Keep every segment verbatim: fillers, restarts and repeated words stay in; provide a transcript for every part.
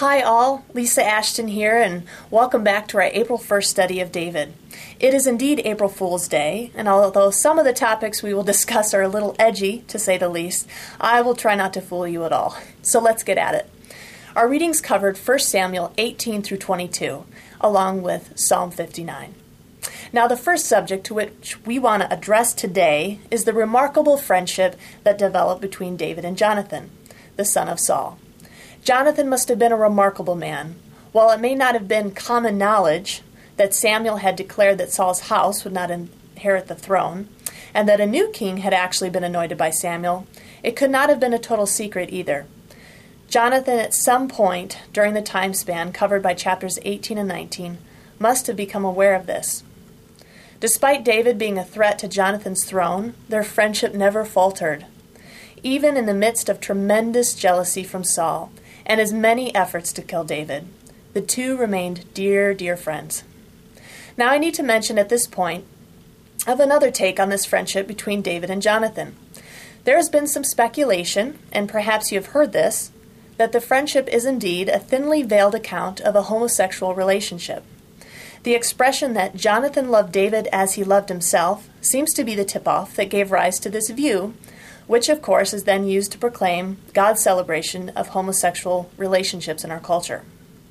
Hi all, Lisa Ashton here, and welcome back to our April first study of David. It is indeed April Fool's Day, and although some of the topics we will discuss are a little edgy, to say the least, I will try not to fool you at all. So let's get at it. Our readings covered First Samuel eighteen through twenty-two, along with Psalm fifty-nine. Now, the first subject to which we want to address today is the remarkable friendship that developed between David and Jonathan, the son of Saul. Jonathan must have been a remarkable man. While it may not have been common knowledge that Samuel had declared that Saul's house would not inherit the throne, and that a new king had actually been anointed by Samuel, it could not have been a total secret either. Jonathan, at some point during the time span covered by chapters eighteen and nineteen, must have become aware of this. Despite David being a threat to Jonathan's throne, their friendship never faltered. Even in the midst of tremendous jealousy from Saul, and his many efforts to kill David, the two remained dear, dear friends. Now I need to mention at this point of another take on this friendship between David and Jonathan. There has been some speculation, and perhaps you have heard this, that the friendship is indeed a thinly veiled account of a homosexual relationship. The expression that Jonathan loved David as he loved himself seems to be the tip-off that gave rise to this view, which of course is then used to proclaim God's celebration of homosexual relationships in our culture.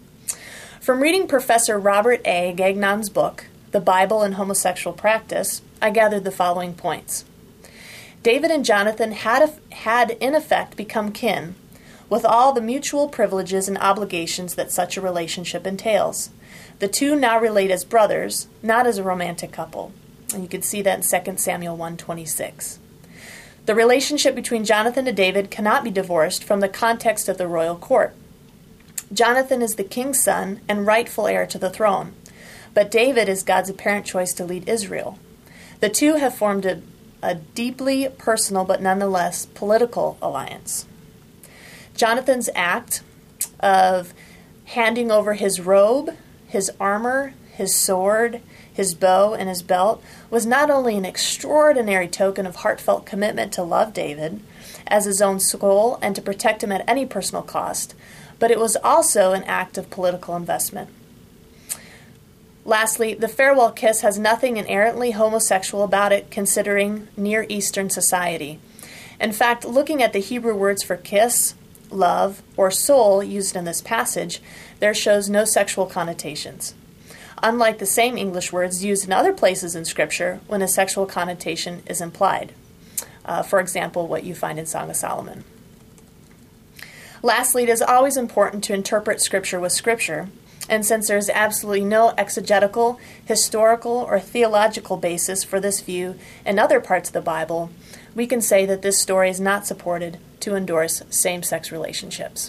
From reading Professor Robert A. Gagnon's book, The Bible and Homosexual Practice, I gathered the following points. David and Jonathan had, had in effect become kin, with all the mutual privileges and obligations that such a relationship entails. The two now relate as brothers, not as a romantic couple. And you can see that in Second Samuel one twenty-six. The relationship between Jonathan and David cannot be divorced from the context of the royal court. Jonathan is the king's son and rightful heir to the throne, but David is God's apparent choice to lead Israel. The two have formed a, a deeply personal but nonetheless political alliance. Jonathan's act of handing over his robe, his armor, his sword, his bow, and his belt was not only an extraordinary token of heartfelt commitment to love David as his own soul and to protect him at any personal cost, but it was also an act of political investment. Lastly, the farewell kiss has nothing inherently homosexual about it considering Near Eastern society. In fact, looking at the Hebrew words for kiss, love, or soul used in this passage, there shows no sexual connotations, unlike the same English words used in other places in Scripture when a sexual connotation is implied. Uh, for example, what you find in Song of Solomon. Lastly, it is always important to interpret Scripture with Scripture, and since there is absolutely no exegetical, historical, or theological basis for this view in other parts of the Bible, we can say that this story is not supported to endorse same-sex relationships.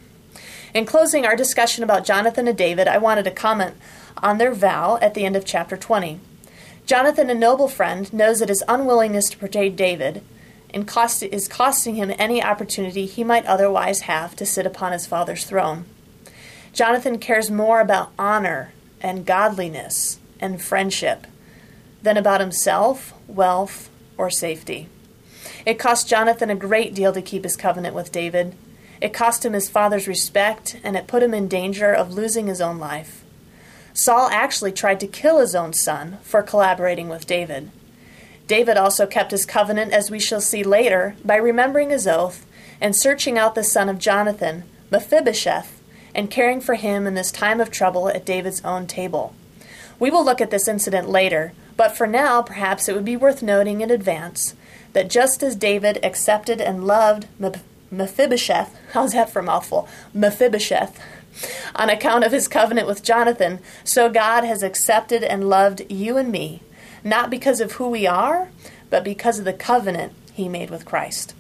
In closing our discussion about Jonathan and David, I wanted to comment on their vow at the end of chapter twenty. Jonathan, a noble friend, knows that his unwillingness to protect David and cost, is costing him any opportunity he might otherwise have to sit upon his father's throne. Jonathan cares more about honor and godliness and friendship than about himself, wealth, or safety. It cost Jonathan a great deal to keep his covenant with David. It cost him his father's respect, and it put him in danger of losing his own life. Saul actually tried to kill his own son for collaborating with David. David also kept his covenant, as we shall see later, by remembering his oath and searching out the son of Jonathan, Mephibosheth, and caring for him in this time of trouble at David's own table. We will look at this incident later, but for now, perhaps it would be worth noting in advance that just as David accepted and loved Mephibosheth, how's that for a mouthful? Mephibosheth, on account of his covenant with Jonathan, so God has accepted and loved you and me, not because of who we are, but because of the covenant he made with Christ.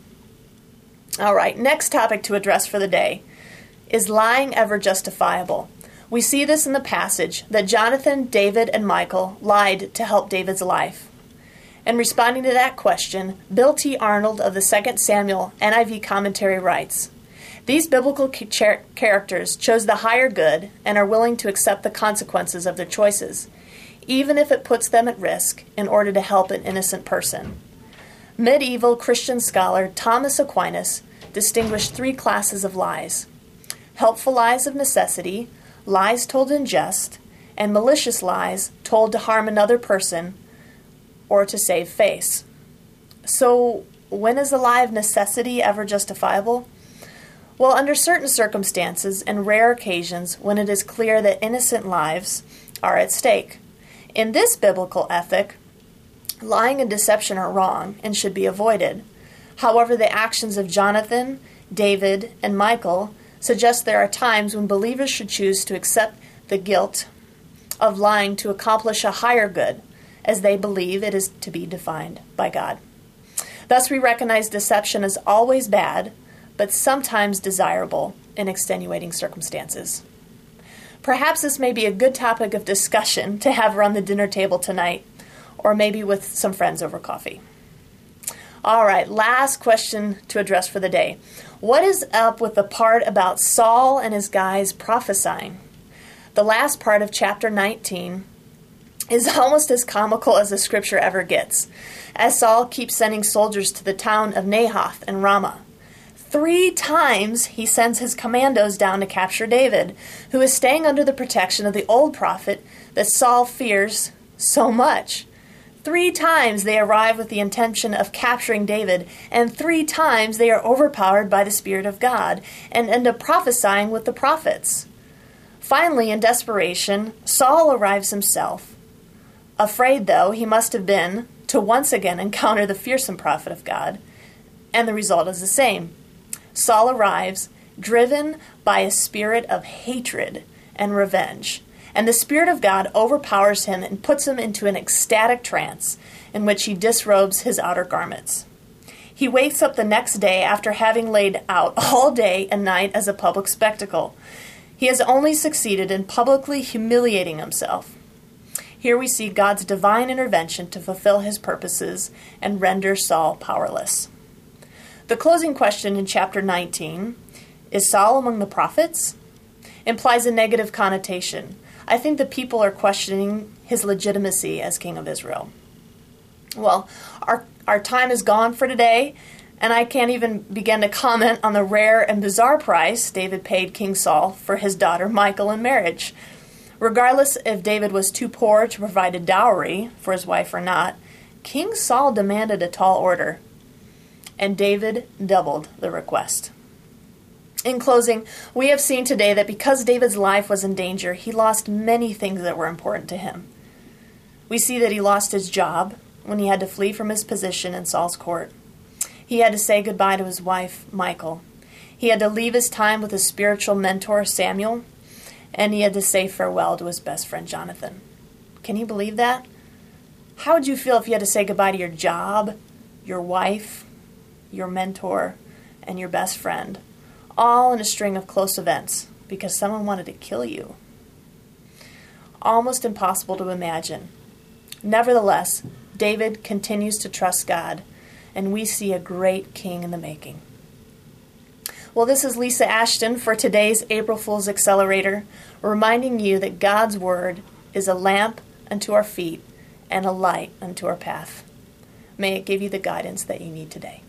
All right, next topic to address for the day. Is lying ever justifiable? We see this in the passage that Jonathan, David, and Michal lied to help David's life. In responding to that question, Bill T. Arnold of the Second Samuel N I V commentary writes, "These biblical char- characters chose the higher good and are willing to accept the consequences of their choices, even if it puts them at risk in order to help an innocent person." Medieval Christian scholar Thomas Aquinas distinguished three classes of lies: helpful lies of necessity, lies told in jest, and malicious lies told to harm another person or to save face. So, when is a lie of necessity ever justifiable? Well, under certain circumstances and rare occasions when it is clear that innocent lives are at stake. In this biblical ethic, lying and deception are wrong and should be avoided. However, the actions of Jonathan, David, and Michal suggest there are times when believers should choose to accept the guilt of lying to accomplish a higher good, as they believe it is to be defined by God. Thus, we recognize deception as always bad, but sometimes desirable in extenuating circumstances. Perhaps this may be a good topic of discussion to have around the dinner table tonight, or maybe with some friends over coffee. All right, last question to address for the day. What is up with the part about Saul and his guys prophesying? The last part of chapter nineteen is almost as comical as the scripture ever gets, as Saul keeps sending soldiers to the town of Nahath and Ramah. Three times he sends his commandos down to capture David, who is staying under the protection of the old prophet that Saul fears so much. Three times they arrive with the intention of capturing David, and three times they are overpowered by the Spirit of God and end up prophesying with the prophets. Finally, in desperation, Saul arrives himself. Afraid, though, he must have been to once again encounter the fearsome prophet of God, and the result is the same. Saul arrives, driven by a spirit of hatred and revenge, and the Spirit of God overpowers him and puts him into an ecstatic trance in which he disrobes his outer garments. He wakes up the next day after having laid out all day and night as a public spectacle. He has only succeeded in publicly humiliating himself. Here we see God's divine intervention to fulfill his purposes and render Saul powerless. The closing question in chapter nineteen, is Saul among the prophets? Implies a negative connotation. I think the people are questioning his legitimacy as king of Israel. Well, our, our time is gone for today, and I can't even begin to comment on the rare and bizarre price David paid King Saul for his daughter Michal in marriage. Regardless if David was too poor to provide a dowry for his wife or not, King Saul demanded a tall order, and David doubled the request. In closing, we have seen today that because David's life was in danger, he lost many things that were important to him. We see that he lost his job when he had to flee from his position in Saul's court. He had to say goodbye to his wife, Michal. He had to leave his time with his spiritual mentor, Samuel, and he had to say farewell to his best friend, Jonathan. Can you believe that? How would you feel if you had to say goodbye to your job, your wife, your mentor, and your best friend, all in a string of close events because someone wanted to kill you? Almost impossible to imagine. Nevertheless, David continues to trust God, and we see a great king in the making. Well, this is Lisa Ashton for today's April Fool's Accelerator, reminding you that God's Word is a lamp unto our feet and a light unto our path. May it give you the guidance that you need today.